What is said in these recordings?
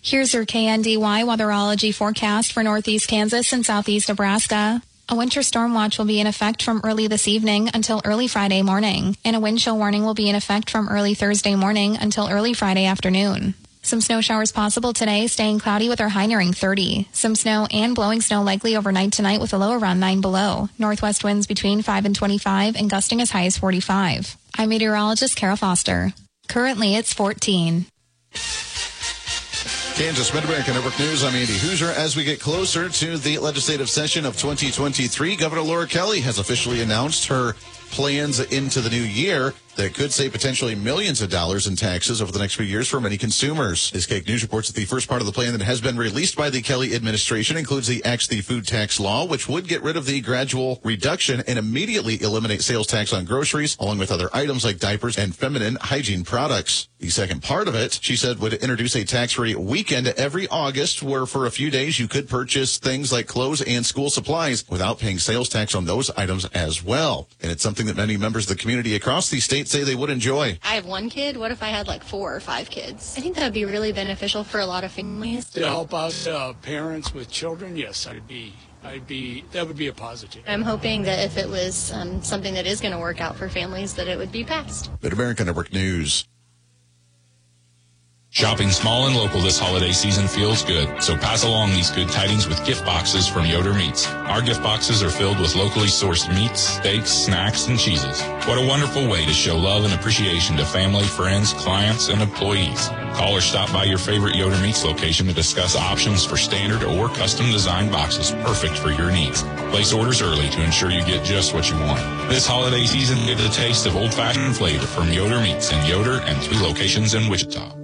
Here's your KNDY weatherology forecast for northeast Kansas and southeast Nebraska. A winter storm watch will be in effect from early this evening until early Friday morning, and a wind chill warning will be in effect from early Thursday morning until early Friday afternoon. Some snow showers possible today, staying cloudy with our high nearing 30. Some snow and blowing snow likely overnight tonight with a low around 9 below. Northwest winds between 5 and 25 and gusting as high as 45. I'm meteorologist Kara Foster. Currently, it's 14. Kansas Mid-America Network News, I'm Andy Hoosier. As we get closer to the legislative session of 2023, Governor Laura Kelly has officially announced her plans into the new year that could save potentially millions of dollars in taxes over the next few years for many consumers. This Cake News reports that the first part of the plan that has been released by the Kelly administration includes the Axe the Food tax law, which would get rid of the gradual reduction and immediately eliminate sales tax on groceries, along with other items like diapers and feminine hygiene products. The second part of it, she said, would introduce a tax-free weekend every August where for a few days you could purchase things like clothes and school supplies without paying sales tax on those items as well. And it's something that many members of the community across the state say they would enjoy. I have one kid. What if I had like 4 or 5 kids? I think that would be really beneficial for a lot of families. To help out parents with children, yes, that would be a positive. I'm hoping that if it was something that is going to work out for families, that it would be passed. Mid-America Network News. Shopping small and local this holiday season feels good, so pass along these good tidings with gift boxes from Yoder Meats. Our gift boxes are filled with locally sourced meats, steaks, snacks, and cheeses. What a wonderful way to show love and appreciation to family, friends, clients, and employees. Call or stop by your favorite Yoder Meats location to discuss options for standard or custom designed boxes perfect for your needs. Place orders early to ensure you get just what you want. This holiday season, get a taste of old-fashioned flavor from Yoder Meats in Yoder and 3 locations in Wichita.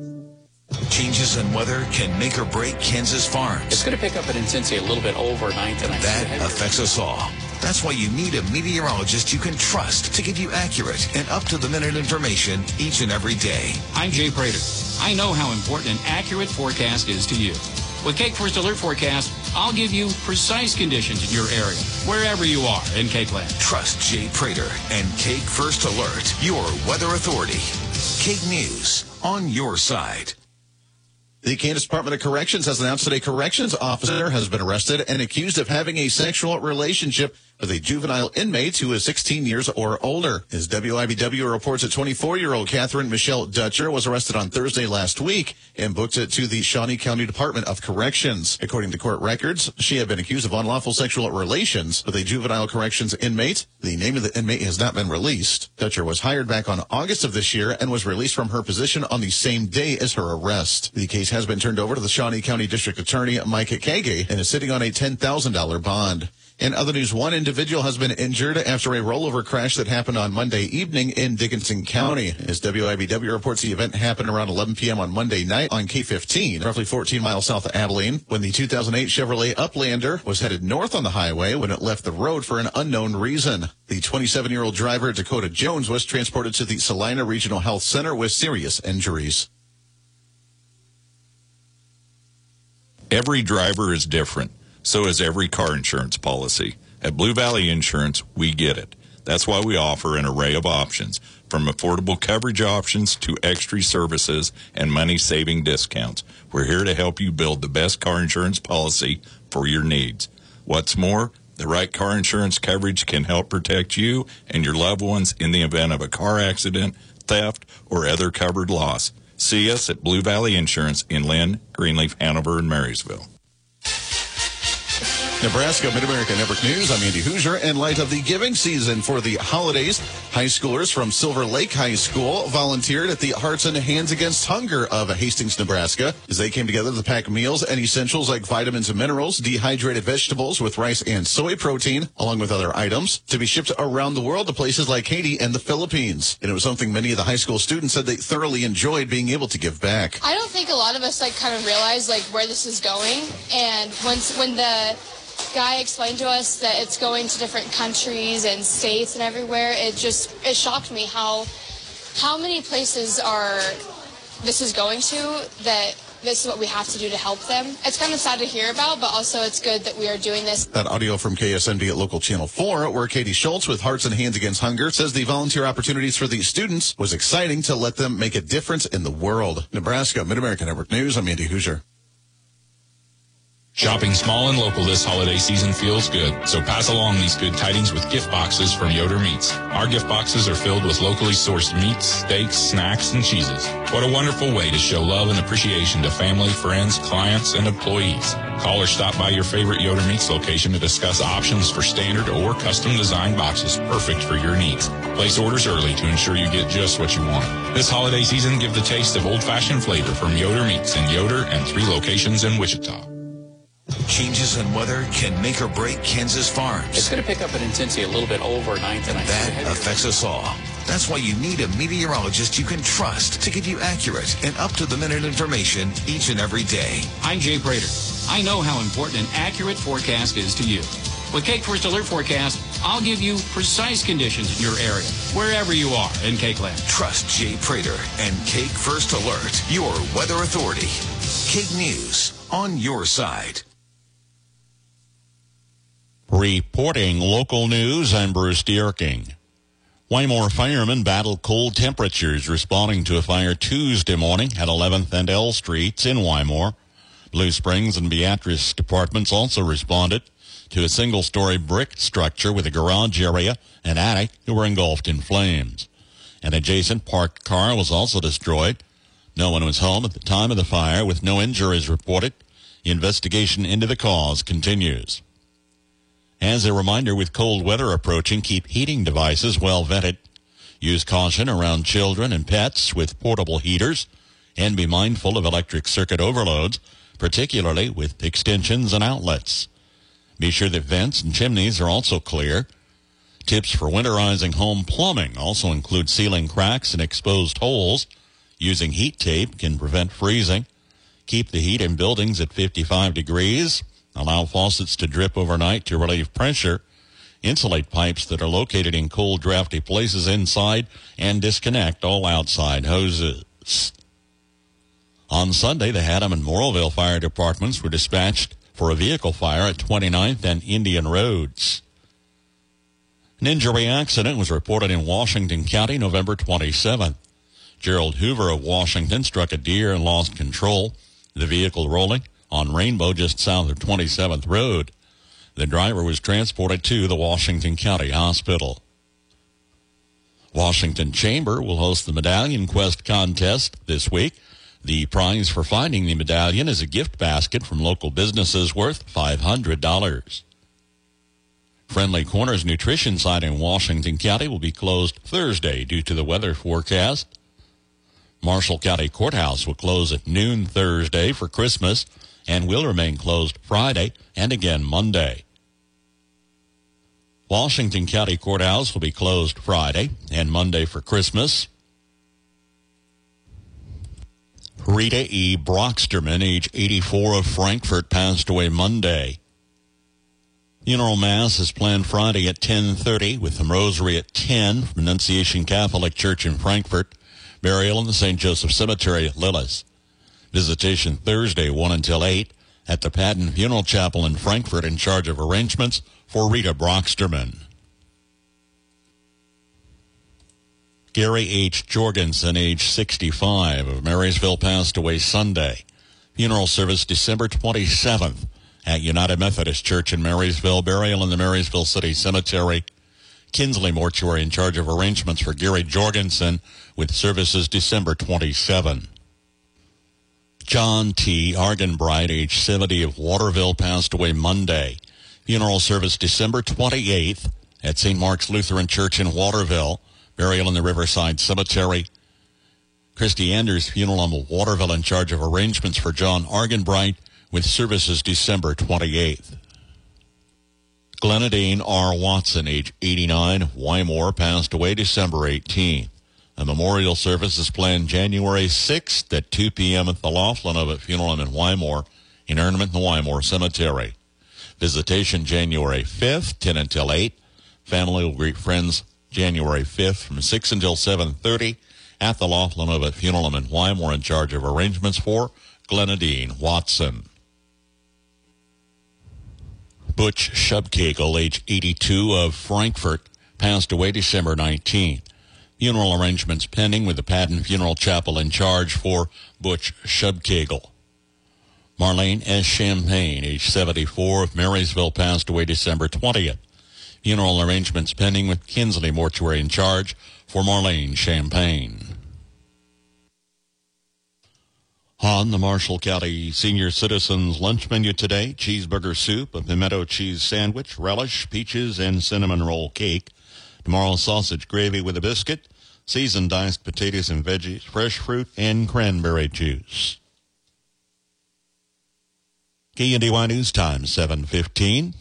Changes in weather can make or break Kansas farms. It's going to pick up in intensity a little bit overnight tonight. That affects us all. That's why you need a meteorologist you can trust to give you accurate and up-to-the-minute information each and every day. I'm Jay Prater. I know how important an accurate forecast is to you. With Cake First Alert Forecast, I'll give you precise conditions in your area, wherever you are in Cake Land. Trust Jay Prater and Cake First Alert, your weather authority. Cake News, on your side. The Kansas Department of Corrections has announced that a corrections officer has been arrested and accused of having a sexual relationship with a juvenile inmate who is 16 years or older. As WIBW reports, a 24-year-old Catherine Michelle Dutcher was arrested on Thursday last week and booked to the Shawnee County Department of Corrections. According to court records, she had been accused of unlawful sexual relations with a juvenile corrections inmate. The name of the inmate has not been released. Dutcher was hired back on August of this year and was released from her position on the same day as her arrest. The case has been turned over to the Shawnee County District Attorney Mike Kage and is sitting on a $10,000 bond. In other news, one individual has been injured after a rollover crash that happened on Monday evening in Dickinson County. As WIBW reports, the event happened around 11 p.m. on Monday night on K-15, roughly 14 miles south of Abilene, when the 2008 Chevrolet Uplander was headed north on the highway when it left the road for an unknown reason. The 27-year-old driver, Dakota Jones, was transported to the Salina Regional Health Center with serious injuries. Every driver is different. So is every car insurance policy. At Blue Valley Insurance, we get it. That's why we offer an array of options, from affordable coverage options to extra services and money-saving discounts. We're here to help you build the best car insurance policy for your needs. What's more, the right car insurance coverage can help protect you and your loved ones in the event of a car accident, theft, or other covered loss. See us at Blue Valley Insurance in Lynn, Greenleaf, Hanover, and Marysville. Nebraska Mid-America Network News. I'm Andy Hoosier. In light of the giving season for the holidays, high schoolers from Silver Lake High School volunteered at the Hearts and Hands Against Hunger of Hastings, Nebraska, as they came together to pack meals and essentials like vitamins and minerals, dehydrated vegetables with rice and soy protein, along with other items, to be shipped around the world to places like Haiti and the Philippines. And it was something many of the high school students said they thoroughly enjoyed being able to give back. I don't think a lot of us kind of realize where this is going, and when the guy explained to us that it's going to different countries and states and everywhere, it shocked me how many places this is going to, that this is what we have to do to help them. It's kind of sad to hear about, but also it's good that we are doing this. That audio from KSNB at Local Channel 4, where Katie Schultz with Hearts and Hands Against Hunger says the volunteer opportunities for these students was exciting to let them make a difference in the world. Nebraska Mid-America Network News, I'm Andy Hoosier. Shopping small and local this holiday season feels good, so pass along these good tidings with gift boxes from Yoder Meats. Our gift boxes are filled with locally sourced meats, steaks, snacks, and cheeses. What a wonderful way to show love and appreciation to family, friends, clients, and employees. Call or stop by your favorite Yoder Meats location to discuss options for standard or custom designed boxes perfect for your needs. Place orders early to ensure you get just what you want. This holiday season, give the taste of old-fashioned flavor from Yoder Meats in Yoder and 3 locations in Wichita. Changes in weather can make or break Kansas farms. It's going to pick up in intensity a little bit overnight tonight. That affects us all. That's why you need a meteorologist you can trust to give you accurate and up-to-the-minute information each and every day. I'm Jay Prater. I know how important an accurate forecast is to you. With Cake First Alert Forecast, I'll give you precise conditions in your area, wherever you are in Cake Land. Trust Jay Prater and Cake First Alert, your weather authority. Cake News, on your side. Reporting local news, I'm Bruce Dierking. Wymore firemen battled cold temperatures responding to a fire Tuesday morning at 11th and L Streets in Wymore. Blue Springs and Beatrice departments also responded to a single-story brick structure with a garage area and attic that were engulfed in flames. An adjacent parked car was also destroyed. No one was home at the time of the fire, with no injuries reported. The investigation into the cause continues. As a reminder, with cold weather approaching, keep heating devices well vented. Use caution around children and pets with portable heaters, and be mindful of electric circuit overloads, particularly with extensions and outlets. Be sure that vents and chimneys are also clear. Tips for winterizing home plumbing also include sealing cracks and exposed holes. Using heat tape can prevent freezing. Keep the heat in buildings at 55 degrees. Allow faucets to drip overnight to relieve pressure. Insulate pipes that are located in cold, drafty places inside, and disconnect all outside hoses. On Sunday, the Haddam and Morrowville fire departments were dispatched for a vehicle fire at 29th and Indian Roads. An injury accident was reported in Washington County November 27th. Gerald Hoover of Washington struck a deer and lost control. The vehicle rolling on Rainbow just south of 27th Road. The driver was transported to the Washington County Hospital. Washington Chamber will host the Medallion Quest contest this week. The prize for finding the medallion is a gift basket from local businesses worth $500. Friendly Corners Nutrition site in Washington County will be closed Thursday due to the weather forecast. Marshall County Courthouse will close at noon Thursday for Christmas and will remain closed Friday and again Monday. Washington County Courthouse will be closed Friday and Monday for Christmas. Rita E. Brocksterman, age 84, of Frankfort, passed away Monday. Funeral Mass is planned Friday at 10:30 with the Rosary at 10 from Annunciation Catholic Church in Frankfort. Burial in the St. Joseph Cemetery at Lillis. Visitation Thursday 1 until 8 at the Patton Funeral Chapel in Frankfort, in charge of arrangements for Rita Brocksterman. Gary H. Jorgensen, age 65, of Marysville, passed away Sunday. Funeral service December 27th at United Methodist Church in Marysville. Burial in the Marysville City Cemetery. Kinsley Mortuary in charge of arrangements for Gary Jorgensen, with services December 27. John T. Argenbright, age 70, of Waterville, passed away Monday. Funeral service December 28th at St. Mark's Lutheran Church in Waterville. Burial in the Riverside Cemetery. Christy Anders Funeral Home of Waterville in charge of arrangements for John Argenbright, with services December 28th. Glenadine R. Watson, age 89, of Wymore, passed away December 18th. A memorial service is planned January 6th at 2 p.m. at the Laughlin Ovitt Funeral Home in Wymore, interment in the Wymore Cemetery. Visitation January 5th, 10 until 8. Family will greet friends January 5th from 6 until 7:30 at the Laughlin Ovitt Funeral Home in Wymore, in charge of arrangements for Glenadine Watson. Butch Shubkagel, age 82, of Frankfort, passed away December 19th. Funeral arrangements pending with the Patton Funeral Chapel in charge for Butch Shubkagel. Marlene S. Champagne, age 74, of Marysville, passed away December 20th. Funeral arrangements pending with Kinsley Mortuary in charge for Marlene Champagne. On the Marshall County Senior Citizens lunch menu today, cheeseburger soup, a pimento cheese sandwich, relish, peaches, and cinnamon roll cake. Tomorrow, sausage gravy with a biscuit, seasoned diced potatoes and veggies, fresh fruit, and cranberry juice. KNDY News Time, 7:15.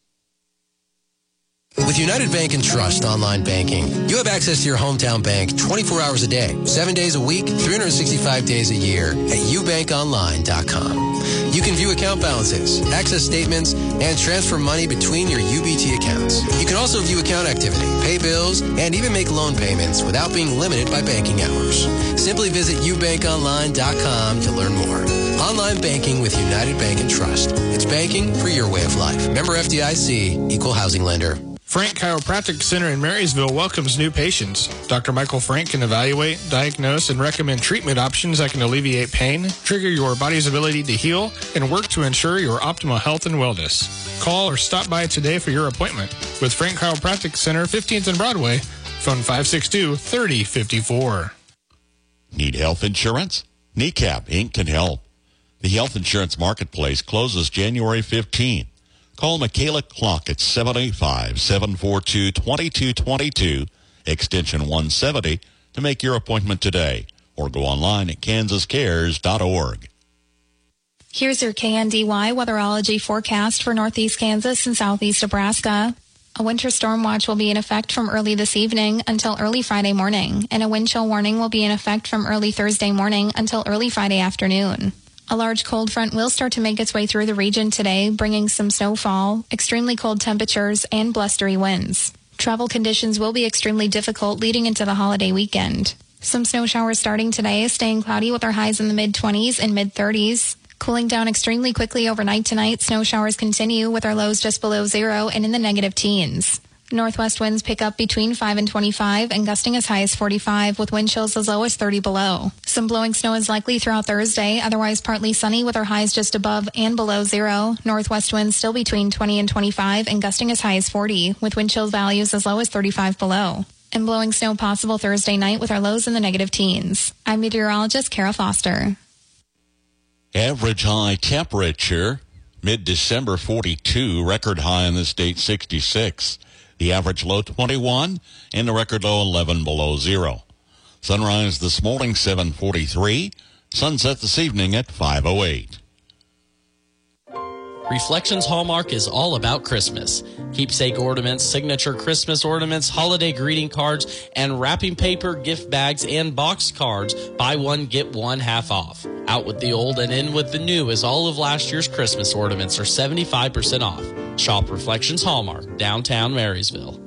With United Bank and Trust online banking, you have access to your hometown bank 24 hours a day, 7 days a week, 365 days a year at ubankonline.com. You can view account balances, access statements, and transfer money between your UBT accounts. You can also view account activity, pay bills, and even make loan payments without being limited by banking hours. Simply visit ubankonline.com to learn more. Online banking with United Bank and Trust. It's banking for your way of life. Member FDIC, Equal Housing Lender. Frank Chiropractic Center in Marysville welcomes new patients. Dr. Michael Frank can evaluate, diagnose, and recommend treatment options that can alleviate pain, trigger your body's ability to heal, and work to ensure your optimal health and wellness. Call or stop by today for your appointment with Frank Chiropractic Center, 15th and Broadway. Phone 562-3054. Need health insurance? Kneecap Inc. can help. The health insurance marketplace closes January 15th. Call Michaela Clock at 785-742-2222, extension 170, to make your appointment today, or go online at kansascares.org. Here's your KNDY weatherology forecast for northeast Kansas and southeast Nebraska. A winter storm watch will be in effect from early this evening until early Friday morning, and a wind chill warning will be in effect from early Thursday morning until early Friday afternoon. A large cold front will start to make its way through the region today, bringing some snowfall, extremely cold temperatures, and blustery winds. Travel conditions will be extremely difficult leading into the holiday weekend. Some snow showers starting today, staying cloudy with our highs in the mid-20s and mid-30s. Cooling down extremely quickly overnight tonight, snow showers continue with our lows just below zero and in the negative teens. Northwest winds pick up between 5 and 25 and gusting as high as 45 with wind chills as low as 30 below. Some blowing snow is likely throughout Thursday, otherwise partly sunny with our highs just above and below zero. Northwest winds still between 20 and 25 and gusting as high as 40 with wind chill values as low as 35 below. And blowing snow possible Thursday night with our lows in the negative teens. I'm meteorologist Kara Foster. Average high temperature, mid-December 42, record high in the state 66. The average low 21 and the record low 11 below zero. Sunrise this morning 7:43. Sunset this evening at 5:08. Reflections Hallmark is all about Christmas. Keepsake ornaments, signature Christmas ornaments, holiday greeting cards, and wrapping paper, gift bags, and box cards. Buy one, get one half off. Out with the old and in with the new, as all of last year's Christmas ornaments are 75% off. Shop Reflections Hallmark, downtown Marysville.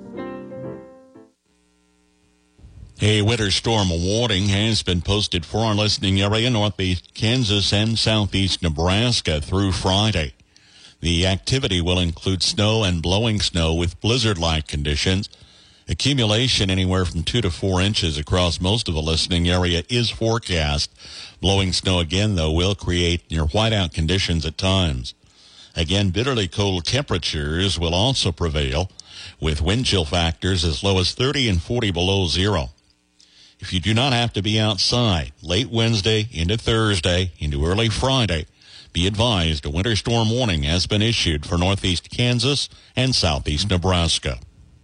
A winter storm warning has been posted for our listening area, northeast Kansas and southeast Nebraska through Friday. The activity will include snow and blowing snow with blizzard-like conditions. Accumulation anywhere from 2 to 4 inches across most of the listening area is forecast. Blowing snow again, though, will create near whiteout conditions at times. Again, bitterly cold temperatures will also prevail, with wind chill factors as low as 30 and 40 below zero. If you do not have to be outside late Wednesday into Thursday into early Friday, be advised a winter storm warning has been issued for northeast Kansas and southeast Nebraska.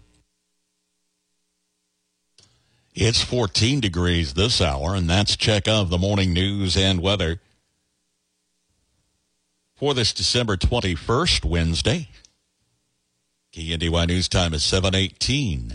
It's 14 degrees this hour, and that's check of the morning news and weather for this December 21st, Wednesday. KNDY News Time is 7:18.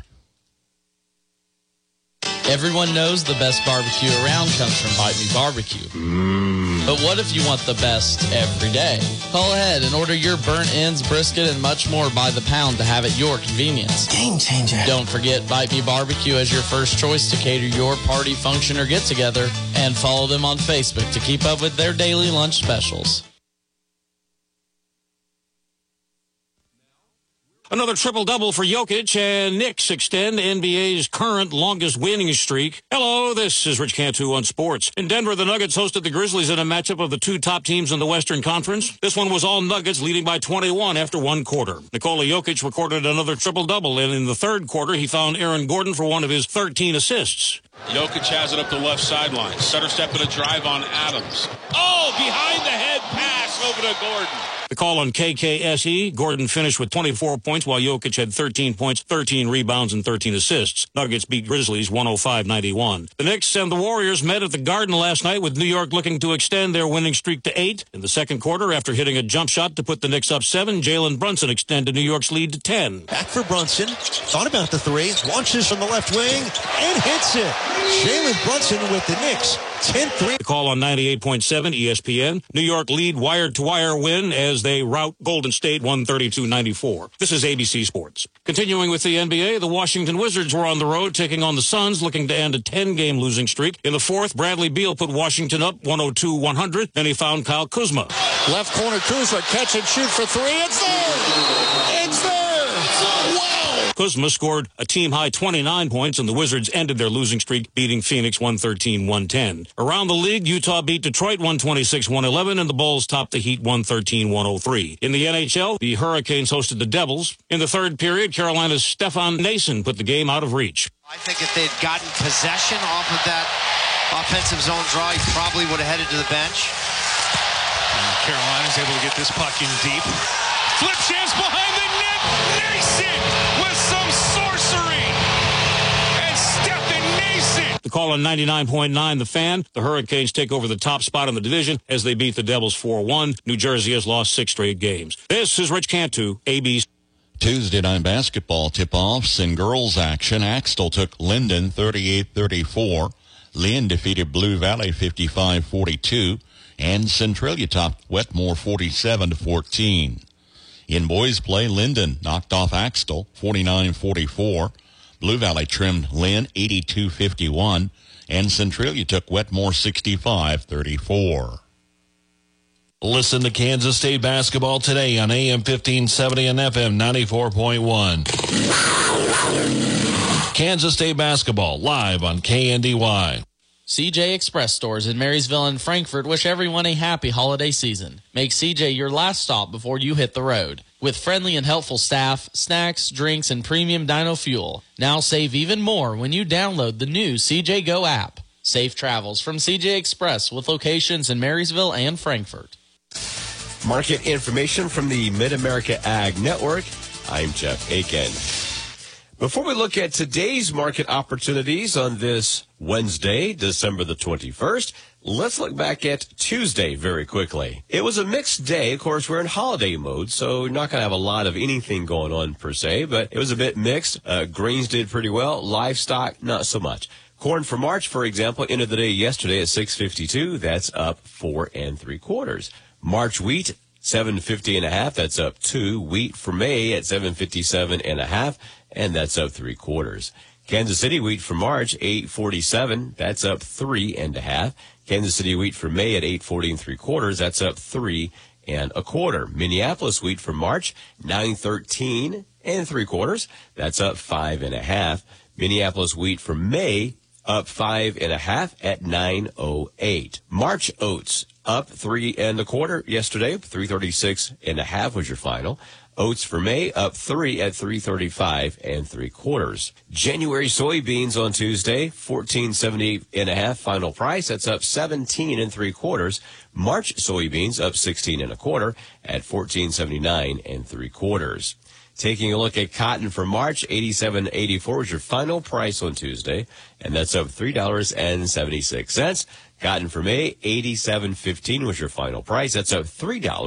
Everyone knows the best barbecue around comes from Bite Me Barbecue. But what if you want the best every day? Call ahead and order your burnt ends, brisket, and much more by the pound to have at your convenience. Game changer. Don't forget Bite Me Barbecue as your first choice to cater your party, function, or get-together. And follow them on Facebook to keep up with their daily lunch specials. Another triple-double for Jokic, and Knicks extend NBA's current longest winning streak. Hello, this is Rich Cantu on sports. In Denver, the Nuggets hosted the Grizzlies in a matchup of the two top teams in the Western Conference. This one was all Nuggets, leading by 21 after one quarter. Nikola Jokic recorded another triple-double, and in the third quarter, he found Aaron Gordon for one of his 13 assists. Jokic has it up the left sideline. Center step and a drive on Adams. Oh, behind the head pass over to Gordon. The call on KKSE, Gordon finished with 24 points, while Jokic had 13 points, 13 rebounds, and 13 assists. Nuggets beat Grizzlies 105-91. The Knicks and the Warriors met at the Garden last night, with New York looking to extend their winning streak to 8. In the second quarter, after hitting a jump shot to put the Knicks up 7, Jalen Brunson extended New York's lead to 10. Back for Brunson. Thought about the three. Launches from the left wing and hits it. Jalen Brunson with the Knicks. 10-3. The call on 98.7 ESPN. New York lead wire-to-wire win as they rout Golden State 132-94. This is ABC Sports. Continuing with the NBA, the Washington Wizards were on the road taking on the Suns, looking to end a 10-game losing streak. In the fourth, Bradley Beal put Washington up 102-100. Then he found Kyle Kuzma. Left corner Kuzma, catch and shoot for three. It's there! It's there! Wow! Kuzma scored a team-high 29 points, and the Wizards ended their losing streak, beating Phoenix 113-110. Around the league, Utah beat Detroit 126-111, and the Bulls topped the Heat 113-103. In the NHL, the Hurricanes hosted the Devils. In the third period, Carolina's Stefan Nason put the game out of reach. I think if they'd gotten possession off of that offensive zone draw, he probably would have headed to the bench. And Carolina's able to get this puck in deep. Flip chance behind the net. Nason with some sorcery. And Stefan Nason. The call on 99.9 The Fan. The Hurricanes take over the top spot in the division as they beat the Devils 4-1. New Jersey has lost 6 straight games. This is Rich Cantu, ABC. Tuesday night basketball tip-offs in girls action. Axtell took Linden 38-34. Lynn defeated Blue Valley 55-42. And Centralia topped Wetmore 47-14. In boys play, Linden knocked off Axtell 49-44. Blue Valley trimmed Lynn 82-51. And Centralia took Wetmore 65-34. Listen to Kansas State basketball today on AM 1570 and FM 94.1. Kansas State basketball live on KNDY. CJ Express stores in Marysville and Frankfort wish everyone a happy holiday season. Make CJ your last stop before you hit the road. With friendly and helpful staff, snacks, drinks, and premium dyno fuel. Now save even more when you download the new CJ Go app. Safe travels from CJ Express with locations in Marysville and Frankfort. Market information from the Mid-America Ag Network. I'm Jeff Aiken. Before we look at today's market opportunities on this Wednesday, December the 21st, let's look back at Tuesday very quickly. It was a mixed day. Of course, we're in holiday mode, so we're not going to have a lot of anything going on per se, but it was a bit mixed. Grains did pretty well. Livestock, not so much. Corn for March, for example, ended the day yesterday at $6.52. That's up 4 3/4. March wheat, $7.50.5. That's up 2. Wheat for May at $7.57.5. And that's up 3/4. Kansas City wheat for March, $8.47. That's up 3 1/2. Kansas City wheat for May at $8.40 3/4. That's up 3 1/4. Minneapolis wheat for March, $9.13 3/4. That's up 5 1/2. Minneapolis wheat for May, up 5 1/2 at $9.08. March oats up 3 1/4 yesterday. 336.5 was your final. Oats for May up 3 at 335 3/4. January soybeans on Tuesday, 14.78.5 final price. That's up 17 3/4. March soybeans up 16 1/4 at 14.79 3/4. Taking a look at cotton for March, 87.84 is your final price on Tuesday, and that's up $3.76. Cotton for May, 87.15 was your final price. That's up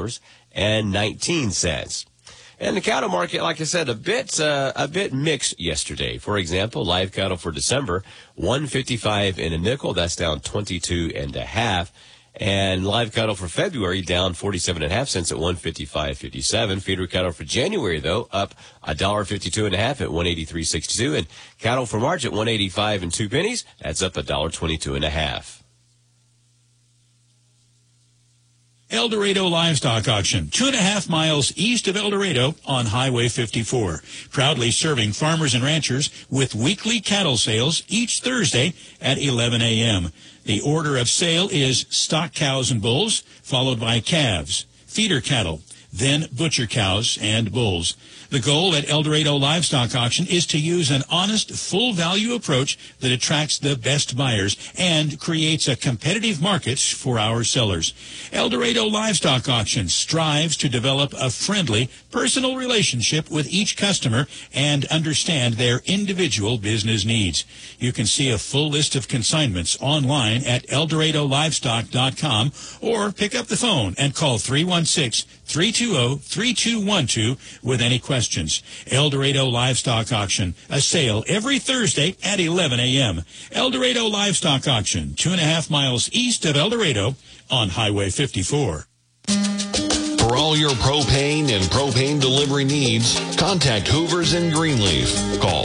$3.19. And the cattle market, like I said, a bit mixed yesterday. For example, live cattle for December, $155 and a nickel. That's down 22 1/2. And live cattle for February down 47.5 cents at 155.57. Feeder cattle for January, though, up $1.52.5 at 183.62. And cattle for March at 185 and 2 pennies. That's up $1.22.5. El Dorado Livestock Auction, 2.5 miles east of El Dorado on Highway 54. Proudly serving farmers and ranchers with weekly cattle sales each Thursday at 11 a.m. The order of sale is stock cows and bulls, followed by calves, feeder cattle, then butcher cows and bulls. The goal at El Dorado Livestock Auction is to use an honest, full-value approach that attracts the best buyers and creates a competitive market for our sellers. El Dorado Livestock Auction strives to develop a friendly, personal relationship with each customer and understand their individual business needs. You can see a full list of consignments online at ElDoradoLivestock.com or pick up the phone and call 316-320-3212 with any questions. El Dorado Livestock Auction, a sale every Thursday at 11 a.m. El Dorado Livestock Auction, 2.5 miles east of El Dorado on Highway 54. For all your propane and propane delivery needs, contact Hoovers in Greenleaf. Call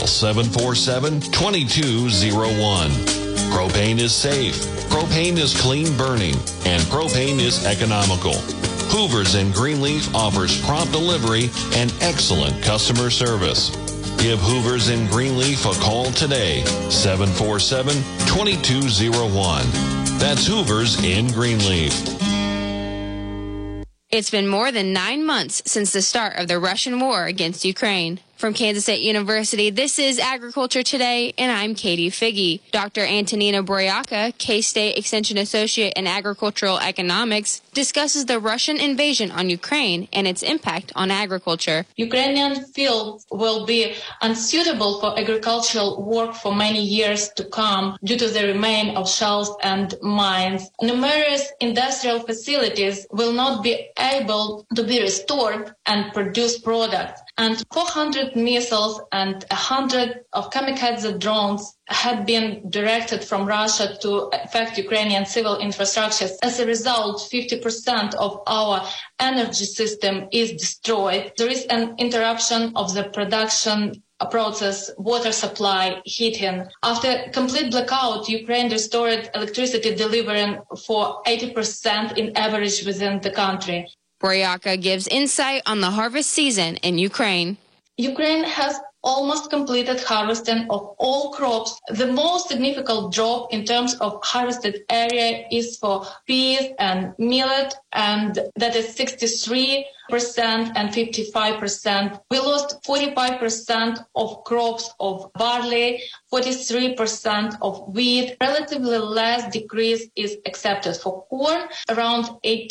747-2201. Propane is safe, propane is clean burning, and propane is economical. Hoovers in Greenleaf offers prompt delivery and excellent customer service. Give Hoovers in Greenleaf a call today, 747-2201. That's Hoovers in Greenleaf. It's been more than 9 months since the start of the Russian war against Ukraine. From Kansas State University, this is Agriculture Today, and I'm Katie Figge. Dr. Antonina Boryaka, K-State Extension Associate in Agricultural Economics, discusses the Russian invasion on Ukraine and its impact on agriculture. Ukrainian fields will be unsuitable for agricultural work for many years to come due to the remain of shells and mines. Numerous industrial facilities will not be able to be restored and produce products. And 400 missiles and 100 of kamikaze drones had been directed from Russia to affect Ukrainian civil infrastructures. As a result, 50% of our energy system is destroyed. There is an interruption of the production process, water supply, heating. After complete blackout, Ukraine restored electricity delivering for 80% in average within the country. Boryaka gives insight on the harvest season in Ukraine. Ukraine has almost completed harvesting of all crops. The most significant drop in terms of harvested area is for peas and millet, and that is 63% and 55%. We lost 45% of crops of barley, 43% of wheat. Relatively less decrease is accepted for corn, around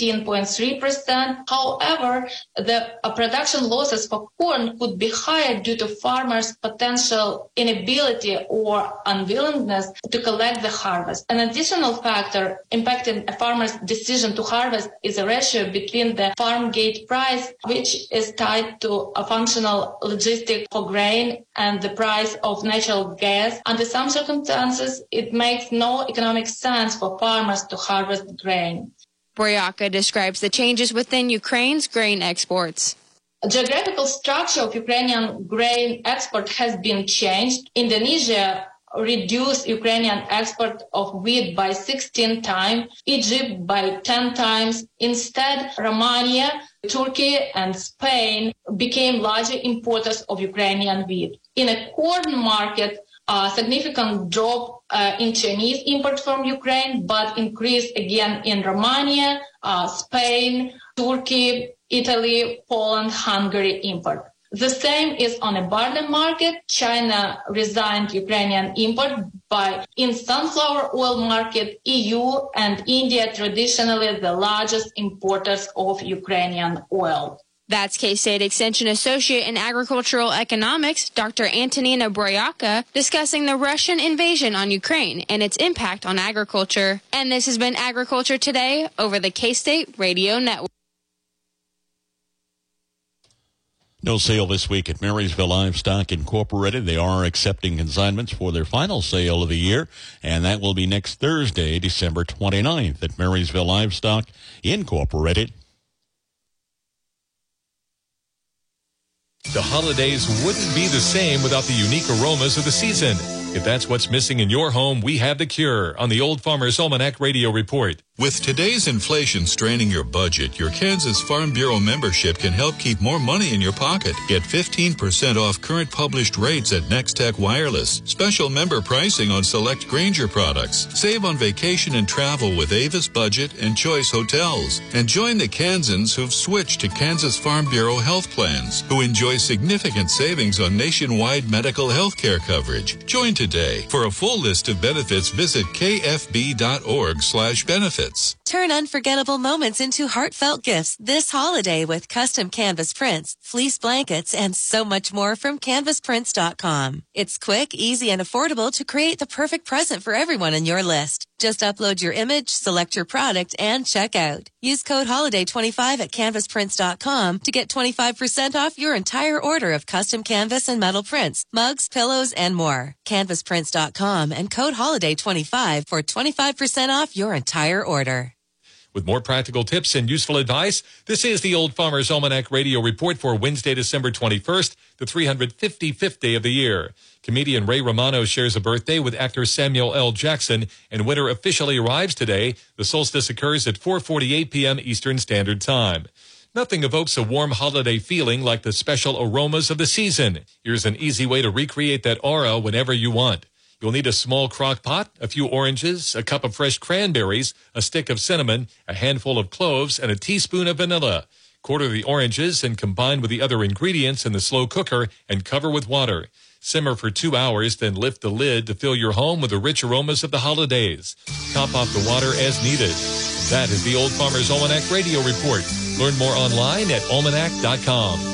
18.3%. However, the production losses for corn could be higher due to farmers' potential inability or unwillingness to collect the harvest. An additional factor impacting a farmer's decision to harvest is a ratio between the farm gate price, which is tied to a functional logistic for grain, and the price of natural gas. Under some circumstances, it makes no economic sense for farmers to harvest grain. Boryaka describes the changes within Ukraine's grain exports. The geographical structure of Ukrainian grain export has been changed. Indonesia reduced Ukrainian export of wheat by 16 times, Egypt by 10 times. Instead, Romania, Turkey, and Spain became larger importers of Ukrainian wheat. In a corn market, a significant drop in Chinese import from Ukraine, but increase again in Romania, Spain, Turkey, Italy, Poland, Hungary import. The same is on a barley market. China resigned Ukrainian import, but in sunflower oil market, EU and India traditionally the largest importers of Ukrainian oil. That's K-State Extension Associate in Agricultural Economics, Dr. Antonina Boryaka, discussing the Russian invasion on Ukraine and its impact on agriculture. And this has been Agriculture Today over the K-State Radio Network. No sale this week at Marysville Livestock Incorporated. They are accepting consignments for their final sale of the year, and that will be next Thursday, December 29th at Marysville Livestock Incorporated. The holidays wouldn't be the same without the unique aromas of the season. If that's what's missing in your home, we have the cure on the Old Farmer's Almanac Radio Report. With today's inflation straining your budget, your Kansas Farm Bureau membership can help keep more money in your pocket. Get 15% off current published rates at Nextech Wireless. Special member pricing on select Grainger products. Save on vacation and travel with Avis Budget and Choice Hotels. And join the Kansans who've switched to Kansas Farm Bureau health plans, who enjoy significant savings on nationwide medical health care coverage. Join today. For a full list of benefits, visit kfb.org/benefits. Turn unforgettable moments into heartfelt gifts this holiday with custom canvas prints, fleece blankets, and so much more from canvasprints.com. It's quick, easy, and affordable to create the perfect present for everyone in your list. Just upload your image, select your product, and check out. Use code HOLIDAY25 at canvasprints.com to get 25% off your entire order of custom canvas and metal prints, mugs, pillows, and more. Canvasprints.com and code HOLIDAY25 for 25% off your entire order. With more practical tips and useful advice, this is the Old Farmer's Almanac Radio Report for Wednesday, December 21st, the 355th day of the year. Comedian Ray Romano shares a birthday with actor Samuel L. Jackson, and winter officially arrives today. The solstice occurs at 4:48 p.m. Eastern Standard Time. Nothing evokes a warm holiday feeling like the special aromas of the season. Here's an easy way to recreate that aura whenever you want. You'll need a small crock pot, a few oranges, a cup of fresh cranberries, a stick of cinnamon, a handful of cloves, and a teaspoon of vanilla. Quarter the oranges and combine with the other ingredients in the slow cooker and cover with water. Simmer for 2 hours, then lift the lid to fill your home with the rich aromas of the holidays. Top off the water as needed. That is the Old Farmer's Almanac Radio Report. Learn more online at almanac.com.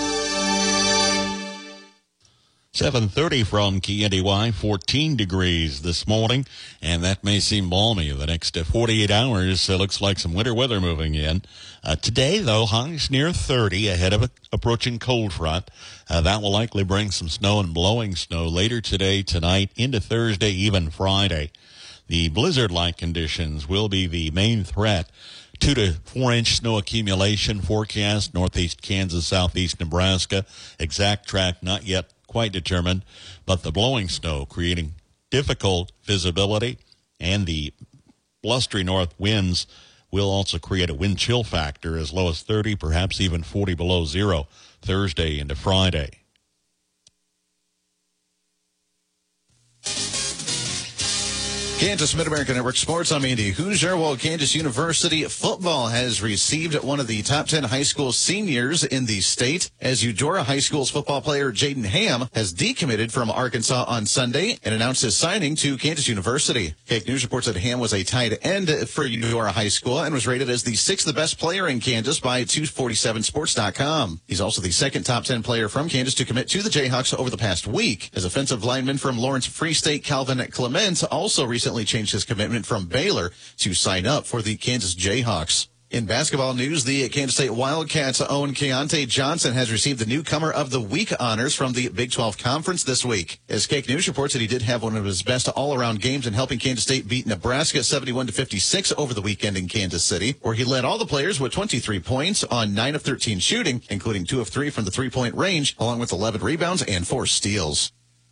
7:30 from KNDY, 14 degrees this morning, and that may seem balmy. The next 48 hours looks like some winter weather moving in. Today, though, highs near 30 ahead of an approaching cold front. That will likely bring some snow and blowing snow later today, tonight, into Thursday, even Friday. The blizzard-like conditions will be the main threat. 2 to 4 inch snow accumulation forecast, northeast Kansas, southeast Nebraska. Exact track not yet quite determined, but the blowing snow creating difficult visibility, and the blustery north winds will also create a wind chill factor as low as 30, perhaps even 40 below zero Thursday into Friday. Kansas Mid-America Network Sports. I'm Andy Hoosier. Well, Kansas University football has received one of the top 10 high school seniors in the state, as Eudora High School's football player Jaden Ham has decommitted from Arkansas on Sunday and announced his signing to Kansas University. KAKE News reports that Ham was a tight end for Eudora High School and was rated as the 6th best player in Kansas by 247sports.com. He's also the second top 10 player from Kansas to commit to the Jayhawks over the past week, as offensive lineman from Lawrence Free State Calvin Clement also recently changed his commitment from Baylor to sign up for the Kansas Jayhawks. In basketball news, the Kansas State Wildcats' own Keontae Johnson has received the Newcomer of the Week honors from the Big 12 Conference this week. As KAKE News reports that he did have one of his best all-around games in helping Kansas State beat Nebraska 71-56 over the weekend in Kansas City, where he led all the players with 23 points on 9 of 13 shooting, including 2 of 3 from the three-point range, along with 11 rebounds and 4 steals.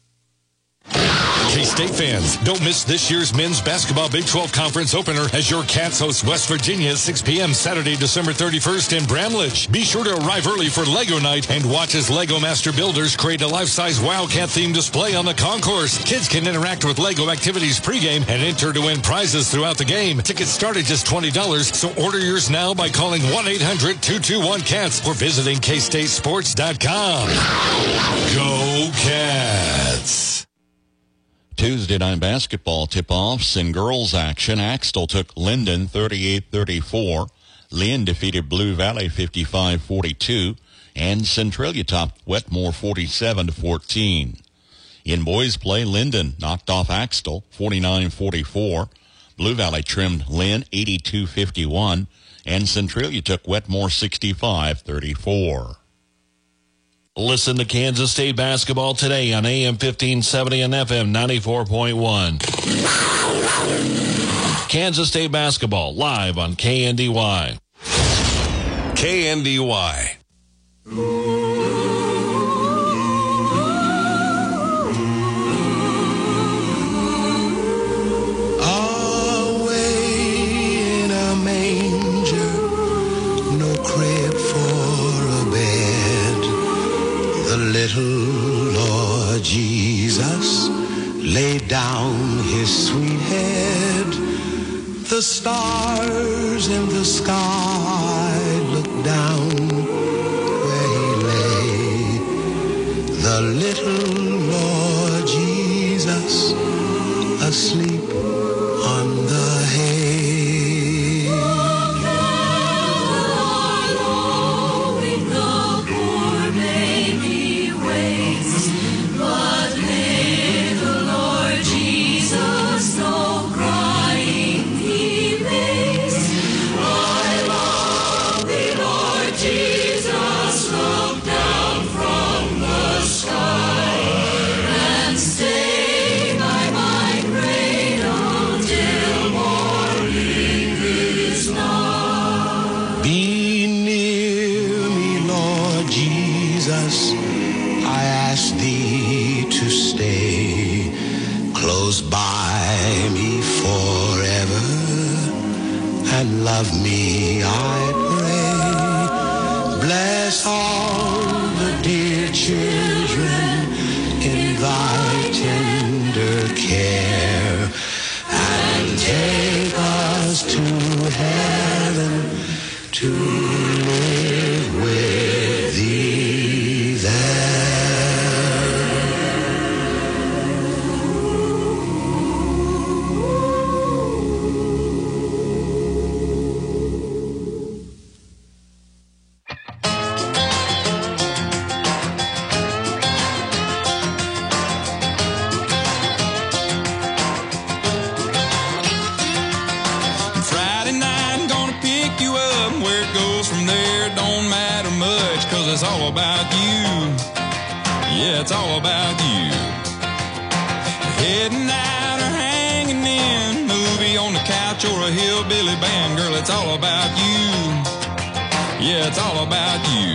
K-State fans, don't miss this year's men's basketball Big 12 Conference opener as your Cats host West Virginia at 6 p.m. Saturday, December 31st in Bramlage. Be sure to arrive early for Lego night and watch as Lego Master Builders create a life-size Wildcat-themed display on the concourse. Kids can interact with Lego activities pregame and enter to win prizes throughout the game. Tickets start at just $20, so order yours now by calling 1-800-221-CATS or visiting KStateSports.com. Go Cats! Tuesday night basketball tip-offs in girls action. Axtell took Linden 38-34. Lynn defeated Blue Valley 55-42. And Centralia topped Wetmore 47-14. In boys play, Linden knocked off Axtell 49-44. Blue Valley trimmed Lynn 82-51. And Centralia took Wetmore 65-34. Listen to Kansas State basketball today on AM 1570 and FM 94.1. Kansas State basketball live on KNDY. KNDY. stars in the sky looked down where he lay, the little Lord Jesus asleep on the hay. Love me, I pray. Bless all the dear children in thy tender care, and take us to heaven to live with thee there. It's all about you. Yeah, it's all about you. Heading out or hanging in, movie on the couch or a hillbilly band. Girl, it's all about you. Yeah, it's all about you.